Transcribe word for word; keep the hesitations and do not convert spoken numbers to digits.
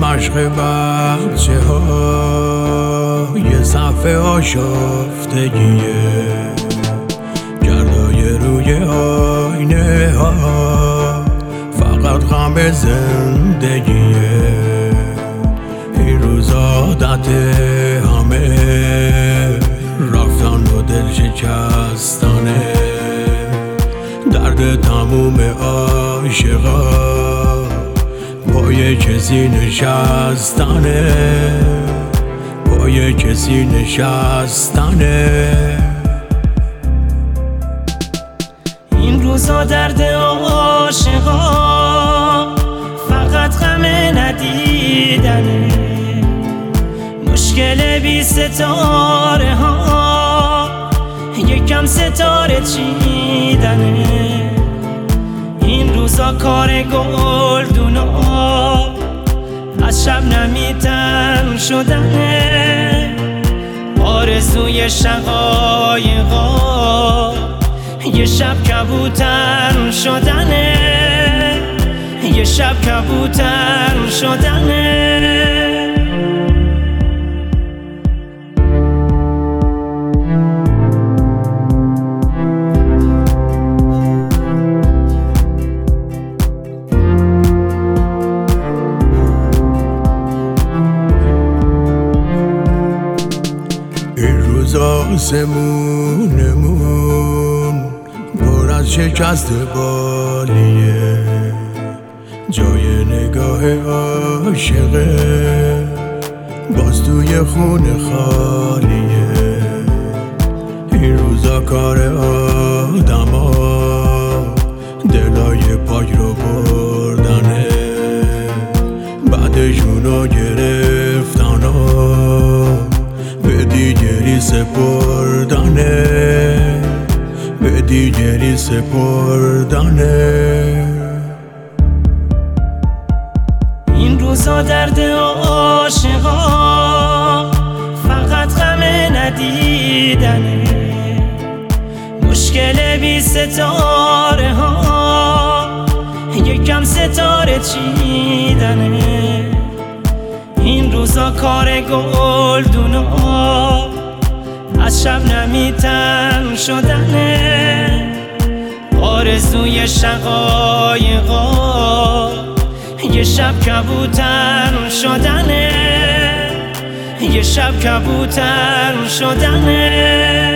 مشق بچه ها یه صفحه آشفتگیه، گردای روی آینه ها فقط غم زندگیه. این روز عادت همه رفتن و دل شکستنه، درد تموم عاشقا پای کسی نشستنه، پای کسی نشستنه. این روزا درد عاشقا فقط غم ندیدنه، مشکل بی ستاره ها یکم ستاره چیدنه. این روزا کار گلدونا از شب نمیتن شدنه، آرزوی شقایقا یه شب کبوتر شدنه، یه شب کبوتر شدنه. آسمونمون پر از شکست بالیه، جای نگاه عاشقه باز توی خونه خالیه. این روزا کار آدما دلای پاک رو بردنه، بعدشونو گرفتن به دیگری سپردنه، به دیگری سپردنه. این روزا درد عاشقا فقط غم ندیدنه، مشکل بی ستاره ها یکم ستاره چیدنه. این روزا کار گلدونا از شب نمیتن شدنه، آرزوی شقایقا یه شب کبوتر شدنه، یه شب کبوتر شدنه.